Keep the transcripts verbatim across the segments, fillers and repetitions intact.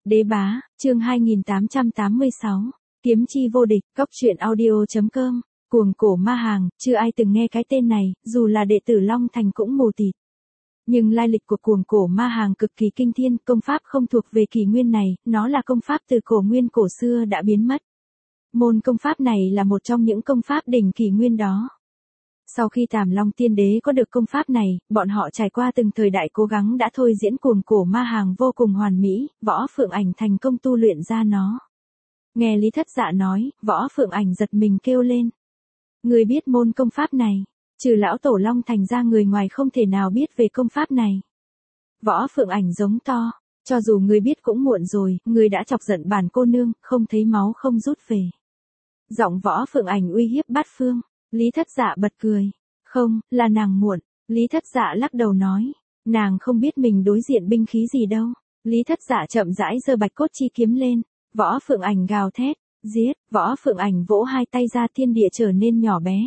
Đế bá, chương hai nghìn tám trăm tám mươi sáu, kiếm chi vô địch, cóc truyện audio.com, cuồng cổ ma hàng, chưa ai từng nghe cái tên này, dù là đệ tử Long Thành cũng mù tịt. Nhưng lai lịch của cuồng cổ ma hàng cực kỳ kinh thiên, công pháp không thuộc về kỷ nguyên này, nó là công pháp từ cổ nguyên cổ xưa đã biến mất. Môn công pháp này là một trong những công pháp đỉnh kỷ nguyên đó. Sau khi Tàm Long Tiên Đế có được công pháp này, bọn họ trải qua từng thời đại cố gắng đã thôi diễn cuồng cổ ma hàng vô cùng hoàn mỹ, Võ Phượng Ảnh thành công tu luyện ra nó. Nghe Lý Thất Dạ nói, Võ Phượng Ảnh giật mình kêu lên. Người biết môn công pháp này, trừ lão tổ Long Thành ra người ngoài không thể nào biết về công pháp này. Võ Phượng Ảnh giống to, cho dù người biết cũng muộn rồi, người đã chọc giận bản cô nương, không thấy máu không rút về. Giọng Võ Phượng Ảnh uy hiếp bát phương. Lý Thất Dạ bật cười. Không, là nàng muộn. Lý Thất Dạ lắc đầu nói. Nàng không biết mình đối diện binh khí gì đâu. Lý Thất Dạ chậm rãi giơ bạch cốt chi kiếm lên. Võ Phượng Ảnh gào thét. Giết. Võ Phượng Ảnh vỗ hai tay ra, thiên địa trở nên nhỏ bé.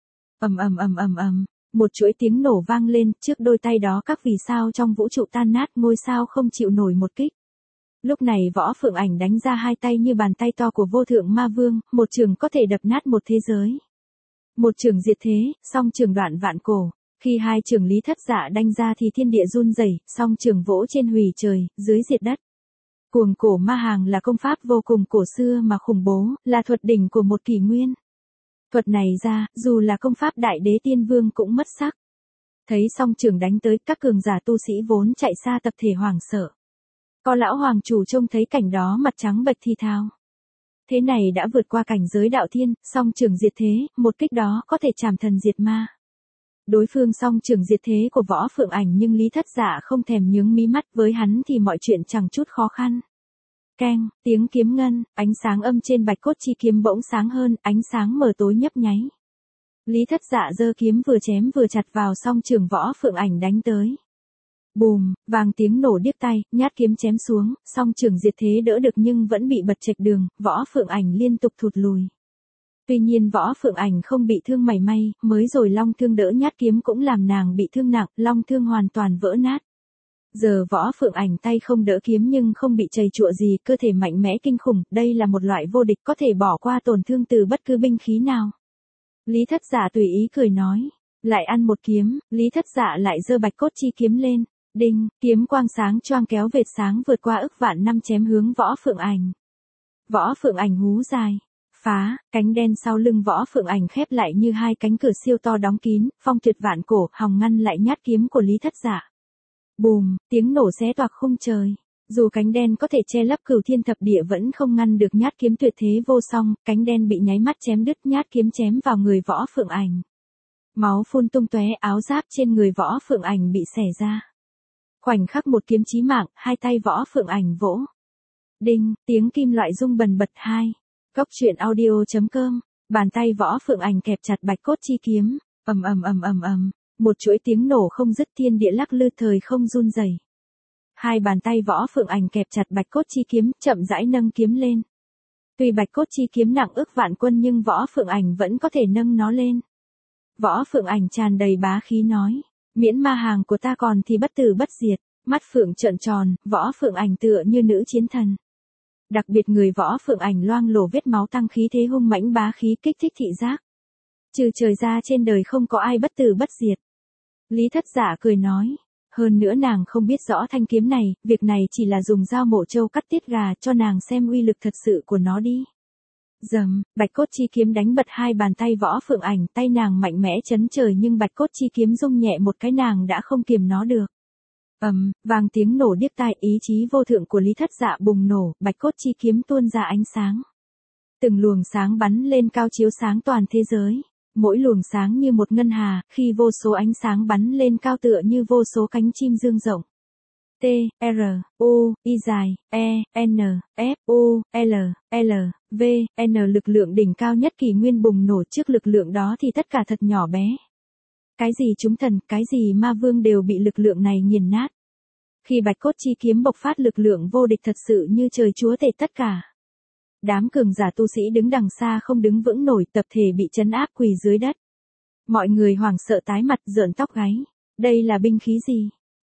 Ầm ầm ầm ầm ầm. Một chuỗi tiếng nổ vang lên, trước đôi tay đó các vì sao trong vũ trụ tan nát, ngôi sao không chịu nổi một kích. Lúc này Võ Phượng Ảnh đánh ra hai tay như bàn tay to của vô thượng ma vương, một trường có thể đập nát một thế giới. Một trường diệt thế, song trường đoạn vạn cổ. Khi hai trường Lý Thất Dạ đánh ra thì thiên địa run rẩy, song trường vỗ trên hủy trời, dưới diệt đất. Cuồng cổ ma hàng là công pháp vô cùng cổ xưa mà khủng bố, là thuật đỉnh của một kỷ nguyên. Thuật này ra, dù là công pháp đại đế tiên vương cũng mất sắc. Thấy song trường đánh tới, các cường giả tu sĩ vốn chạy xa tập thể hoảng sợ. Có lão hoàng chủ trông thấy cảnh đó mặt trắng bệch thì thào. Thế này đã vượt qua cảnh giới đạo thiên, song trường diệt thế, một kích đó có thể chảm thần diệt ma. Đối phương song trường diệt thế của Võ Phượng Ảnh nhưng Lý Thất Dạ không thèm nhướng mí mắt, với hắn thì mọi chuyện chẳng chút khó khăn. Keng, tiếng kiếm ngân, ánh sáng âm trên bạch cốt chi kiếm bỗng sáng hơn, ánh sáng mờ tối nhấp nháy. Lý Thất Dạ giơ kiếm vừa chém vừa chặt vào song trường Võ Phượng Ảnh đánh tới. Bùm, vang tiếng nổ điếc tai, nhát kiếm chém xuống, song trường diệt thế đỡ được nhưng vẫn bị bật chệch đường, Võ Phượng Ảnh liên tục thụt lùi. Tuy nhiên Võ Phượng Ảnh không bị thương mảy may, mới rồi long thương đỡ nhát kiếm cũng làm nàng bị thương nặng, long thương hoàn toàn vỡ nát. Giờ Võ Phượng Ảnh tay không đỡ kiếm nhưng không bị chầy chụa gì, cơ thể mạnh mẽ kinh khủng, đây là một loại vô địch có thể bỏ qua tổn thương từ bất cứ binh khí nào. Lý Thất Dạ tùy ý cười nói, lại ăn một kiếm, Lý Thất Dạ lại giơ bạch cốt chi kiếm lên. Đinh, kiếm quang sáng choang kéo vệt sáng vượt qua ức vạn năm chém hướng Võ Phượng Ảnh. Võ Phượng Ảnh hú dài. Phá, cánh đen sau lưng Võ Phượng Ảnh khép lại như hai cánh cửa siêu to đóng kín, phong tuyệt vạn cổ, hòng ngăn lại nhát kiếm của Lý Thất Dạ. Bùm, tiếng nổ xé toạc khung trời. Dù cánh đen có thể che lấp cửu thiên thập địa vẫn không ngăn được nhát kiếm tuyệt thế vô song, cánh đen bị nháy mắt chém đứt, nhát kiếm chém vào người Võ Phượng Ảnh. Máu phun tung tóe, áo giáp trên người Võ Phượng Ảnh bị xẻ ra. Khoảnh khắc một kiếm chí mạng, hai tay Võ Phượng Ảnh vỗ. Đinh, tiếng kim loại rung bần bật. Hai. Cóc truyện audio.com, bàn tay Võ Phượng Ảnh kẹp chặt bạch cốt chi kiếm, ầm ầm ầm ầm ầm, một chuỗi tiếng nổ không dứt, thiên địa lắc lư, thời không run rẩy. Hai bàn tay Võ Phượng Ảnh kẹp chặt bạch cốt chi kiếm, chậm rãi nâng kiếm lên. Tuy bạch cốt chi kiếm nặng ức vạn quân nhưng Võ Phượng Ảnh vẫn có thể nâng nó lên. Võ Phượng Ảnh tràn đầy bá khí nói. Miễn ma hàng của ta còn thì bất tử bất diệt. Mắt Phượng trợn tròn, Võ Phượng Ảnh tựa như nữ chiến thần. Đặc biệt người Võ Phượng Ảnh loang lổ vết máu tăng khí thế hung mãnh bá khí kích thích thị giác. Trừ trời ra trên đời không có ai bất tử bất diệt. Lý Thất Dạ cười nói. Hơn nữa nàng không biết rõ thanh kiếm này, việc này chỉ là dùng dao mổ trâu cắt tiết gà, cho nàng xem uy lực thật sự của nó đi. Dầm, bạch cốt chi kiếm đánh bật hai bàn tay Võ Phượng Ảnh, tay nàng mạnh mẽ chấn trời nhưng bạch cốt chi kiếm rung nhẹ một cái nàng đã không kiềm nó được. Ầm, um, vang tiếng nổ điếc tai, ý chí vô thượng của Lý Thất Dạ bùng nổ, bạch cốt chi kiếm tuôn ra ánh sáng. Từng luồng sáng bắn lên cao chiếu sáng toàn thế giới. Mỗi luồng sáng như một ngân hà, khi vô số ánh sáng bắn lên cao tựa như vô số cánh chim dương rộng. T, R, U, I dài, E, N, F, U, L, L, V, N lực lượng đỉnh cao nhất kỷ nguyên bùng nổ, trước lực lượng đó thì tất cả thật nhỏ bé. Cái gì chúng thần, cái gì ma vương đều bị lực lượng này nghiền nát. Khi bạch cốt chi kiếm bộc phát lực lượng vô địch thật sự như trời chúa tể tất cả. Đám cường giả tu sĩ đứng đằng xa không đứng vững nổi, tập thể bị trấn áp quỳ dưới đất. Mọi người hoảng sợ tái mặt, rợn tóc gáy. Đây là binh khí gì?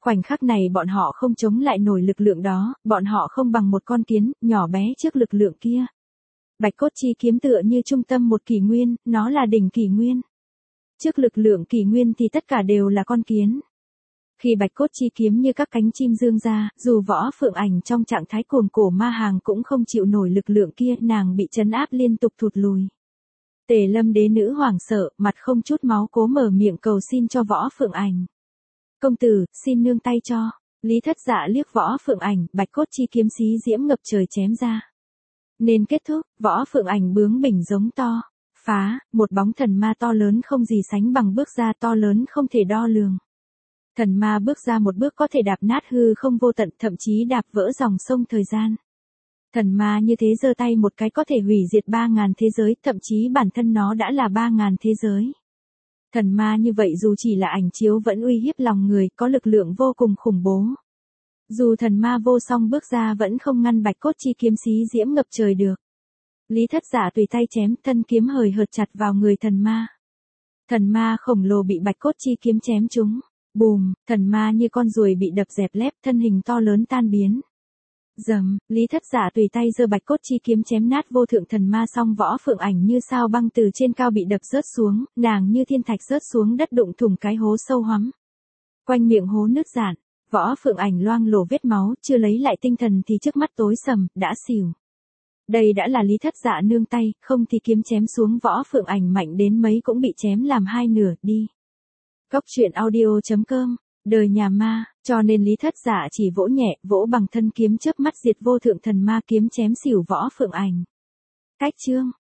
Khoảnh khắc này bọn họ không chống lại nổi lực lượng đó, bọn họ không bằng một con kiến, nhỏ bé trước lực lượng kia. Bạch cốt chi kiếm tựa như trung tâm một kỷ nguyên, nó là đỉnh kỷ nguyên. Trước lực lượng kỷ nguyên thì tất cả đều là con kiến. Khi bạch cốt chi kiếm như các cánh chim dương ra, dù Võ Phượng Ảnh trong trạng thái cuồng cổ ma hàng cũng không chịu nổi lực lượng kia, nàng bị trấn áp liên tục thụt lùi. Tề Lâm đế nữ hoảng sợ, mặt không chút máu cố mở miệng cầu xin cho Võ Phượng Ảnh. Công tử, xin nương tay cho. Lý Thất Dạ liếc Võ Phượng Ảnh, bạch cốt chi kiếm xí diễm ngập trời chém ra. Nên kết thúc, Võ Phượng Ảnh bướng bỉnh giống to. Phá, một bóng thần ma to lớn không gì sánh bằng bước ra, to lớn không thể đo lường. Thần ma bước ra một bước có thể đạp nát hư không vô tận, thậm chí đạp vỡ dòng sông thời gian. Thần ma như thế giơ tay một cái có thể hủy diệt ba ngàn thế giới, thậm chí bản thân nó đã là ba ngàn thế giới. Thần ma như vậy dù chỉ là ảnh chiếu vẫn uy hiếp lòng người, có lực lượng vô cùng khủng bố. Dù thần ma vô song bước ra vẫn không ngăn bạch cốt chi kiếm xí diễm ngập trời được. Lý Thất Dạ tùy tay chém, thân kiếm hời hợt chặt vào người thần ma. Thần ma khổng lồ bị bạch cốt chi kiếm chém trúng. Bùm, thần ma như con ruồi bị đập dẹp lép, thân hình to lớn tan biến. Dầm, Lý Thất Dạ tùy tay giơ bạch cốt chi kiếm chém nát vô thượng thần ma, xong Võ Phượng Ảnh như sao băng từ trên cao bị đập rớt xuống, nàng như thiên thạch rớt xuống đất đụng thủng cái hố sâu hoắm. Quanh miệng hố nứt rạn, Võ Phượng Ảnh loang lổ vết máu, chưa lấy lại tinh thần thì trước mắt tối sầm, đã xỉu. Đây đã là Lý Thất Dạ nương tay, không thì kiếm chém xuống Võ Phượng Ảnh mạnh đến mấy cũng bị chém làm hai nửa, đi. Cốc truyện audio chấm com, đời nhà ma, cho nên Lý Thất Dạ chỉ vỗ nhẹ, vỗ bằng thân kiếm chớp mắt diệt vô thượng thần ma, kiếm chém xỉu Võ Phượng Ảnh. Cách chương